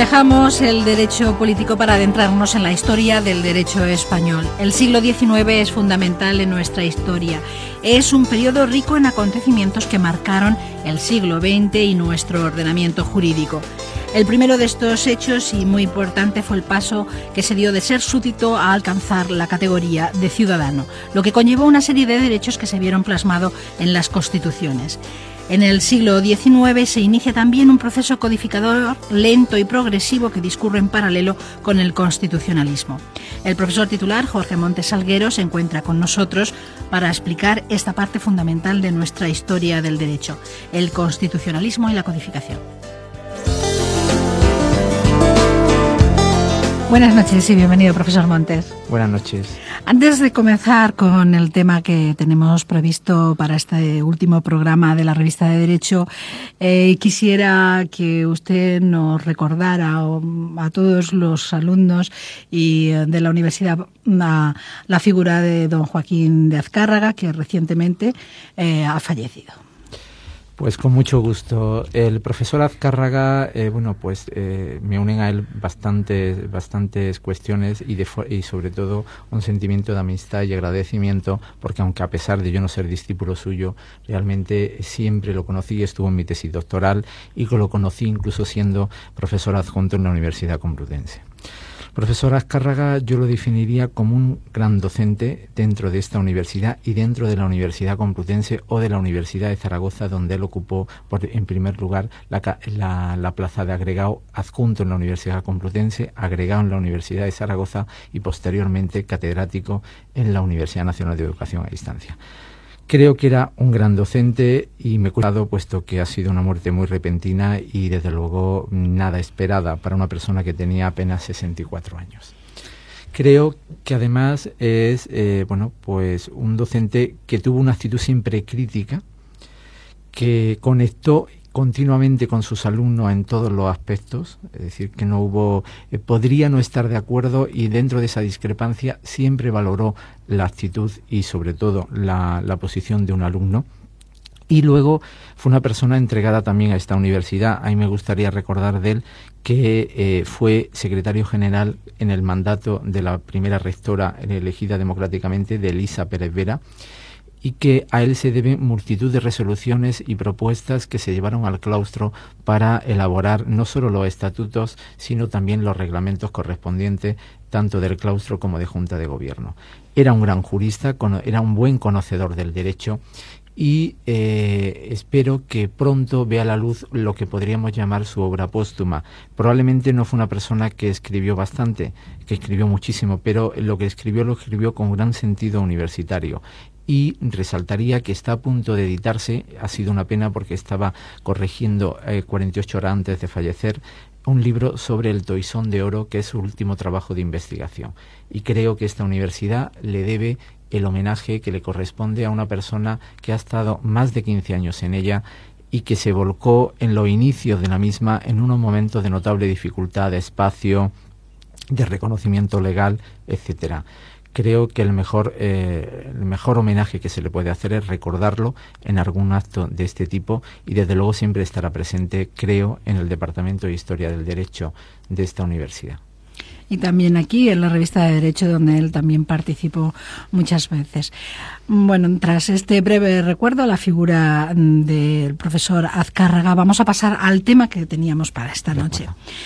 Dejamos el derecho político para adentrarnos en la historia del derecho español. El siglo XIX es fundamental en nuestra historia. Es un periodo rico en acontecimientos que marcaron el siglo XX y nuestro ordenamiento jurídico. El primero de estos hechos, y muy importante, fue el paso que se dio de ser súbdito a alcanzar la categoría de ciudadano, lo que conllevó una serie de derechos que se vieron plasmados en las constituciones. En el siglo XIX se inicia también un proceso codificador lento y progresivo que discurre en paralelo con el constitucionalismo. El profesor titular, Jorge Montes Salguero, se encuentra con nosotros para explicar esta parte fundamental de nuestra historia del derecho, el constitucionalismo y la codificación. Buenas noches y bienvenido, profesor Montes. Buenas noches. Antes de comenzar con el tema que tenemos previsto para este último programa de la Revista de Derecho, quisiera que usted nos recordara a todos los alumnos y de la universidad la figura de don Joaquín de Azcárraga, que recientemente ha fallecido. Pues con mucho gusto. El profesor Azcárraga, me unen a él bastantes cuestiones y sobre todo un sentimiento de amistad y agradecimiento, porque aunque a pesar de yo no ser discípulo suyo, realmente siempre lo conocí y estuvo en mi tesis doctoral y lo conocí incluso siendo profesor adjunto en la Universidad Complutense. Profesor Azcárraga yo lo definiría como un gran docente dentro de esta universidad y dentro de la Universidad Complutense o de la Universidad de Zaragoza, donde él ocupó en primer lugar la plaza de agregado adjunto en la Universidad Complutense, agregado en la Universidad de Zaragoza y posteriormente catedrático en la Universidad Nacional de Educación a Distancia. Creo que era un gran docente y me he cuidado, puesto que ha sido una muerte muy repentina y desde luego nada esperada para una persona que tenía apenas 64 años. Creo que además es un docente que tuvo una actitud siempre crítica, que conectó continuamente con sus alumnos en todos los aspectos, es decir, que no hubo, podría no estar de acuerdo y dentro de esa discrepancia siempre valoró la actitud y sobre todo la posición de un alumno. Y luego fue una persona entregada también a esta universidad. A mí me gustaría recordar de él que fue secretario general en el mandato de la primera rectora elegida democráticamente, de Elisa Pérez Vera, y que a él se deben multitud de resoluciones y propuestas que se llevaron al claustro para elaborar no solo los estatutos, sino también los reglamentos correspondientes, tanto del claustro como de Junta de Gobierno. Era un gran jurista, era un buen conocedor del derecho y espero que pronto vea la luz lo que podríamos llamar su obra póstuma. Probablemente no fue una persona que escribió bastante, que escribió muchísimo, pero lo que escribió lo escribió con gran sentido universitario. Y resaltaría que está a punto de editarse, ha sido una pena porque estaba corrigiendo 48 horas antes de fallecer, un libro sobre el Toisón de Oro, que es su último trabajo de investigación. Y creo que esta universidad le debe el homenaje que le corresponde a una persona que ha estado más de 15 años en ella y que se volcó en los inicios de la misma en unos momentos de notable dificultad de espacio, de reconocimiento legal, etcétera. Creo que el mejor homenaje que se le puede hacer es recordarlo en algún acto de este tipo y desde luego siempre estará presente, creo, en el Departamento de Historia del Derecho de esta universidad. Y también aquí en la Revista de Derecho, donde él también participó muchas veces. Bueno, tras este breve recuerdo a la figura del profesor Azcárraga, vamos a pasar al tema que teníamos para esta noche.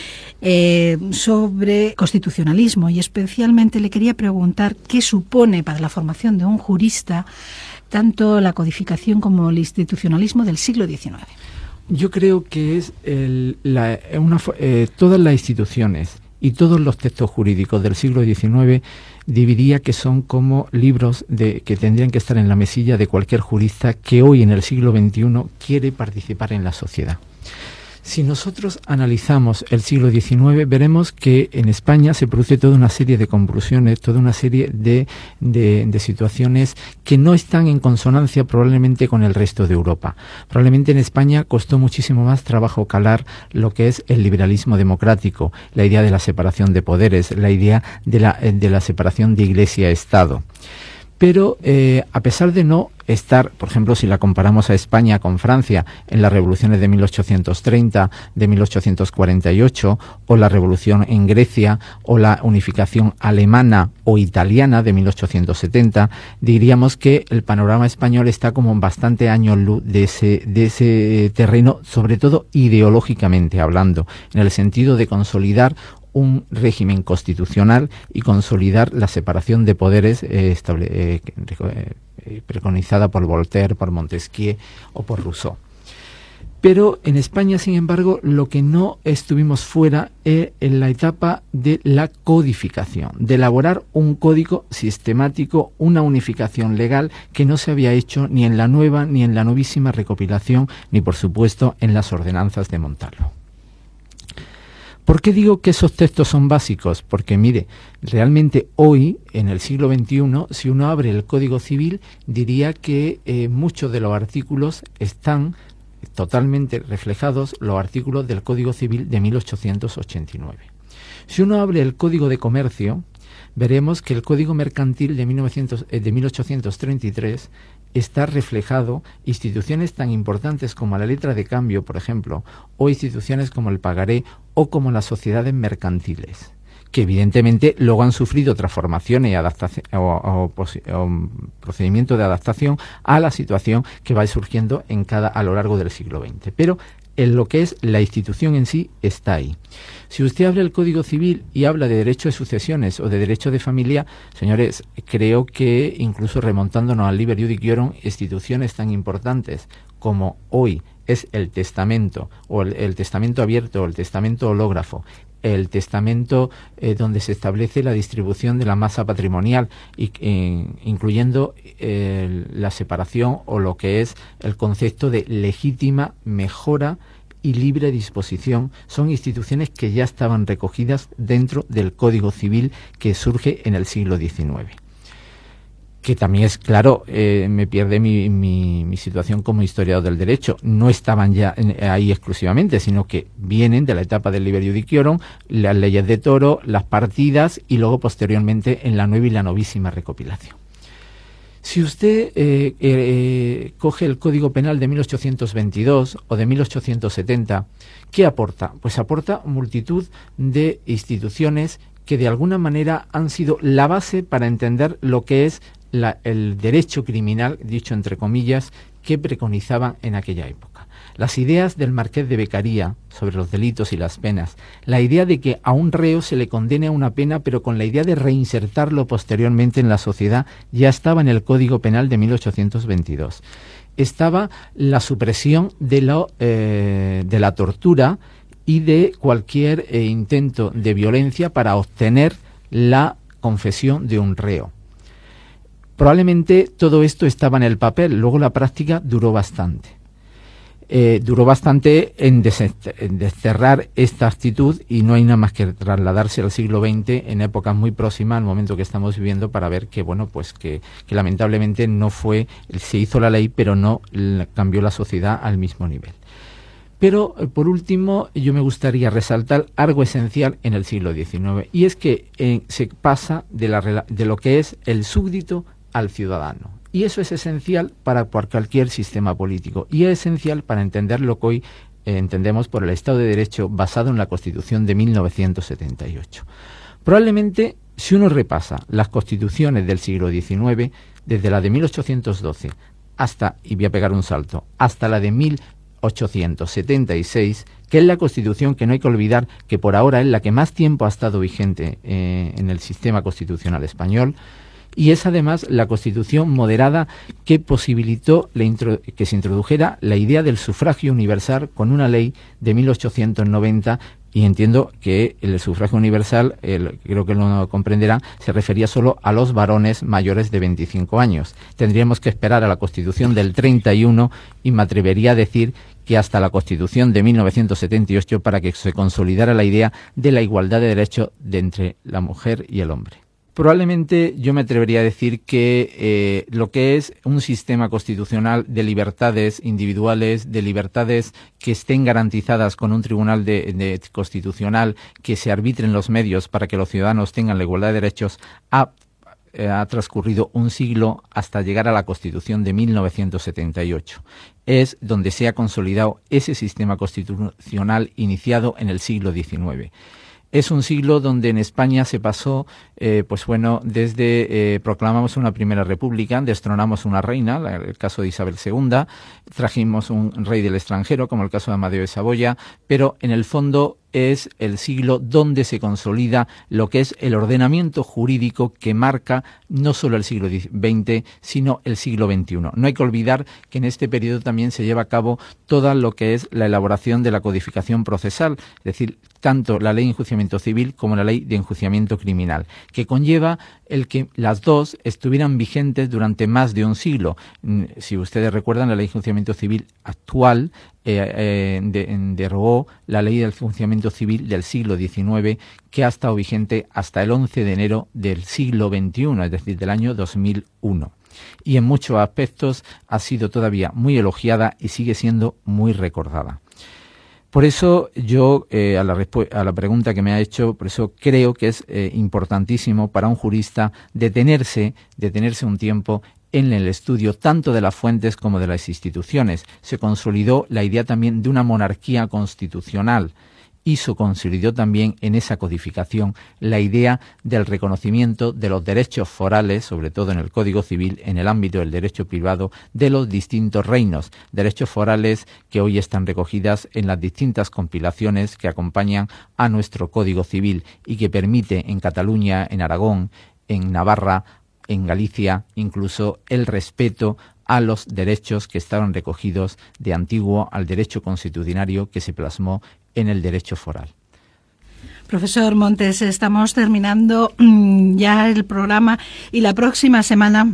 Sobre constitucionalismo, y especialmente le quería preguntar qué supone para la formación de un jurista tanto la codificación como el institucionalismo del siglo XIX. Yo creo que es todas las instituciones y todos los textos jurídicos del siglo XIX diría que son como libros que tendrían que estar en la mesilla de cualquier jurista que hoy en el siglo XXI quiere participar en la sociedad. Si nosotros analizamos el siglo XIX, veremos que en España se produce toda una serie de convulsiones, toda una serie de situaciones que no están en consonancia probablemente con el resto de Europa. Probablemente en España costó muchísimo más trabajo calar lo que es el liberalismo democrático, la idea de la separación de poderes, la idea de la separación de Iglesia-Estado. Pero a pesar de no estar, por ejemplo, si la comparamos a España con Francia, en las revoluciones de 1830, de 1848, o la revolución en Grecia, o la unificación alemana o italiana de 1870, diríamos que el panorama español está como bastante años luz de ese terreno, sobre todo ideológicamente hablando, en el sentido de consolidar un régimen constitucional y consolidar la separación de poderes preconizada por Voltaire, por Montesquieu o por Rousseau. Pero en España, sin embargo, lo que no estuvimos fuera es en la etapa de la codificación, de elaborar un código sistemático, una unificación legal que no se había hecho ni en la nueva ni en la novísima recopilación, ni por supuesto en las ordenanzas de Montalvo. ¿Por qué digo que esos textos son básicos? Porque, mire, realmente hoy, en el siglo XXI, si uno abre el Código Civil, diría que muchos de los artículos están totalmente reflejados, los artículos del Código Civil de 1889. Si uno abre el Código de Comercio, veremos que el Código Mercantil de 1833 está reflejado instituciones tan importantes como la letra de cambio, por ejemplo, o instituciones como el pagaré o como las sociedades mercantiles, que evidentemente luego han sufrido transformaciones y adaptación, o procedimientos de adaptación a la situación que va surgiendo a lo largo del siglo XX. Pero en lo que es la institución en sí está ahí. Si usted abre el Código Civil y habla de derecho de sucesiones o de derecho de familia, señores, creo que incluso remontándonos al Liber Iudiciorum, instituciones tan importantes como hoy es el testamento, o el testamento abierto, o el testamento hológrafo, el testamento donde se establece la distribución de la masa patrimonial, incluyendo la separación o lo que es el concepto de legítima mejora y libre disposición, son instituciones que ya estaban recogidas dentro del Código Civil que surge en el siglo XIX. Que también es claro, me pierde mi situación como historiador del derecho. No estaban ya ahí exclusivamente, sino que vienen de la etapa del Liber Iudiciorum, las leyes de Toro, las partidas y luego posteriormente en la nueva y la novísima recopilación. Si usted coge el Código Penal de 1822 o de 1870, ¿qué aporta? Pues aporta multitud de instituciones que de alguna manera han sido la base para entender lo que es el derecho criminal, dicho entre comillas, que preconizaban en aquella época. Las ideas del Marqués de Beccaria sobre los delitos y las penas, la idea de que a un reo se le condene a una pena, pero con la idea de reinsertarlo posteriormente en la sociedad, ya estaba en el Código Penal de 1822. Estaba la supresión de la tortura y de cualquier intento de violencia para obtener la confesión de un reo. Probablemente todo esto estaba en el papel, luego la práctica duró bastante. En desterrar esta actitud, y no hay nada más que trasladarse al siglo XX en épocas muy próximas al momento que estamos viviendo para ver que, bueno, pues que lamentablemente se hizo la ley, pero no cambió la sociedad al mismo nivel. Pero, por último, yo me gustaría resaltar algo esencial en el siglo XIX, y es que se pasa de lo que es el súbdito al ciudadano. Y eso es esencial para cualquier sistema político, y es esencial para entender lo que hoy entendemos por el Estado de Derecho basado en la Constitución de 1978. Probablemente, si uno repasa las constituciones del siglo XIX, desde la de 1812 hasta, y voy a pegar un salto, hasta la de 1876, que es la Constitución que no hay que olvidar que por ahora es la que más tiempo ha estado vigente en el sistema constitucional español, y es además la Constitución moderada que posibilitó que se introdujera la idea del sufragio universal con una ley de 1890, y entiendo que el sufragio universal, creo que lo comprenderán, se refería solo a los varones mayores de 25 años. Tendríamos que esperar a la Constitución del 31 y me atrevería a decir que hasta la Constitución de 1978 para que se consolidara la idea de la igualdad de derechos entre la mujer y el hombre. Probablemente yo me atrevería a decir que lo que es un sistema constitucional de libertades individuales, de libertades que estén garantizadas con un tribunal constitucional, que se arbitren los medios para que los ciudadanos tengan la igualdad de derechos, ha ha transcurrido un siglo hasta llegar a la Constitución de 1978. Es donde se ha consolidado ese sistema constitucional iniciado en el siglo XIX. Es un siglo donde en España se pasó, desde proclamamos una primera república, destronamos una reina, el caso de Isabel II, trajimos un rey del extranjero, como el caso de Amadeo de Saboya, pero en el fondo es el siglo donde se consolida lo que es el ordenamiento jurídico que marca no solo el siglo XX, sino el siglo XXI. No hay que olvidar que en este periodo también se lleva a cabo toda lo que es la elaboración de la codificación procesal, es decir, tanto la ley de enjuiciamiento civil como la ley de enjuiciamiento criminal, que conlleva el que las dos estuvieran vigentes durante más de un siglo. Si ustedes recuerdan, la ley de enjuiciamiento civil actual derogó la ley del enjuiciamiento civil del siglo XIX, que ha estado vigente hasta el 11 de enero del siglo XXI, es decir, del año 2001. Y en muchos aspectos ha sido todavía muy elogiada y sigue siendo muy recordada. Por eso yo, a la pregunta que me ha hecho, por eso creo que es importantísimo para un jurista detenerse un tiempo en el estudio tanto de las fuentes como de las instituciones. Se consolidó la idea también de una monarquía constitucional y se consolidó también en esa codificación la idea del reconocimiento de los derechos forales, sobre todo en el Código Civil, en el ámbito del derecho privado, de los distintos reinos, derechos forales que hoy están recogidas en las distintas compilaciones que acompañan a nuestro Código Civil y que permite en Cataluña, en Aragón, en Navarra, en Galicia, incluso el respeto a los derechos que estaban recogidos de antiguo al derecho consuetudinario que se plasmó en el derecho foral. Profesor Montes, estamos terminando ya el programa y la próxima semana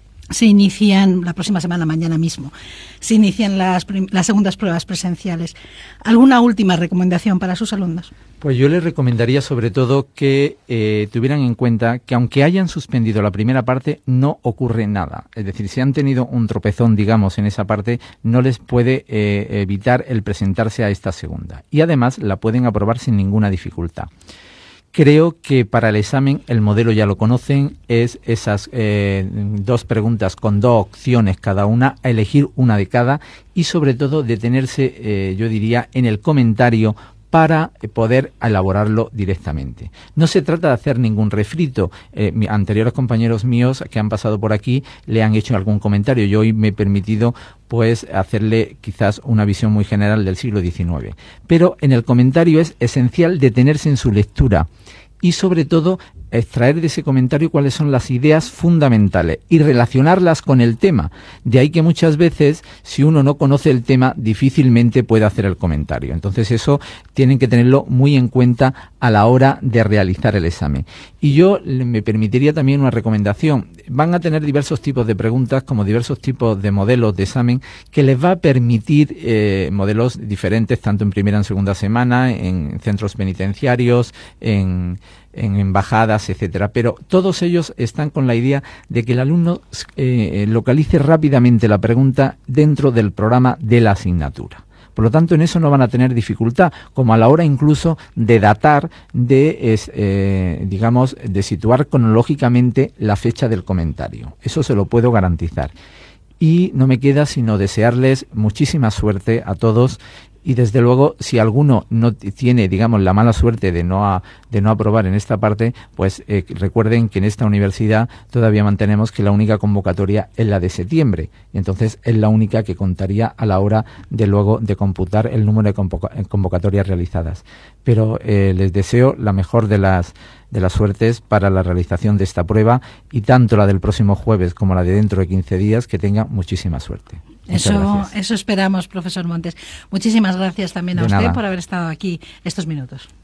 mañana mismo, se inician las segundas pruebas presenciales. ¿Alguna última recomendación para sus alumnos? Pues yo les recomendaría sobre todo que tuvieran en cuenta que aunque hayan suspendido la primera parte, no ocurre nada. Es decir, si han tenido un tropezón, digamos, en esa parte, no les puede evitar el presentarse a esta segunda. Y además la pueden aprobar sin ninguna dificultad. Creo que para el examen el modelo ya lo conocen, es esas 2 preguntas con 2 opciones cada una, a elegir una de cada y sobre todo detenerse, yo diría, en el comentario para poder elaborarlo directamente. No se trata de hacer ningún refrito. Anteriores compañeros míos que han pasado por aquí le han hecho algún comentario. Yo hoy me he permitido pues hacerle quizás una visión muy general del siglo XIX. Pero en el comentario es esencial detenerse en su lectura y sobre todo extraer de ese comentario cuáles son las ideas fundamentales y relacionarlas con el tema. De ahí que muchas veces, si uno no conoce el tema, difícilmente puede hacer el comentario. Entonces eso tienen que tenerlo muy en cuenta a la hora de realizar el examen. Y yo me permitiría también una recomendación. Van a tener diversos tipos de preguntas, como diversos tipos de modelos de examen, que les va a permitir modelos diferentes, tanto en primera y en segunda semana, en centros penitenciarios, en embajadas, etcétera, pero todos ellos están con la idea de que el alumno localice rápidamente la pregunta dentro del programa de la asignatura. Por lo tanto, en eso no van a tener dificultad, como a la hora incluso de datar, de situar cronológicamente la fecha del comentario. Eso se lo puedo garantizar. Y no me queda sino desearles muchísima suerte a todos. Y desde luego, si alguno no tiene, digamos, la mala suerte de no aprobar en esta parte, pues recuerden que en esta universidad todavía mantenemos que la única convocatoria es la de septiembre. Y entonces es la única que contaría a la hora de luego de computar el número de convocatorias realizadas. Pero les deseo la mejor de las suertes para la realización de esta prueba y tanto la del próximo jueves como la de dentro de 15 días, que tengan muchísima suerte. Eso esperamos, profesor Montes. Muchísimas gracias también a usted por haber estado aquí estos minutos.